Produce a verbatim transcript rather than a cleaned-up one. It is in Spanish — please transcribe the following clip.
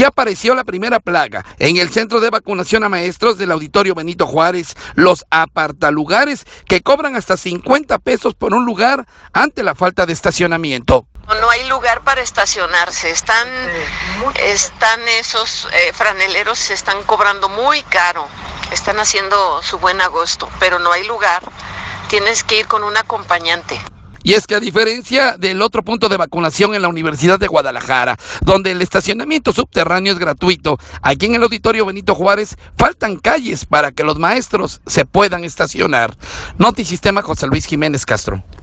Ya apareció la primera plaga en el centro de vacunación a maestros del Auditorio Benito Juárez, los apartalugares que cobran hasta cincuenta pesos por un lugar ante la falta de estacionamiento. No hay lugar para estacionarse, están, están esos eh, franeleros, se están cobrando muy caro, están haciendo su buen agosto, pero no hay lugar, tienes que ir con un acompañante. Y es que a diferencia del otro punto de vacunación en la Universidad de Guadalajara, donde el estacionamiento subterráneo es gratuito, aquí en el Auditorio Benito Juárez faltan calles para que los maestros se puedan estacionar. Notisistema, José Luis Jiménez Castro.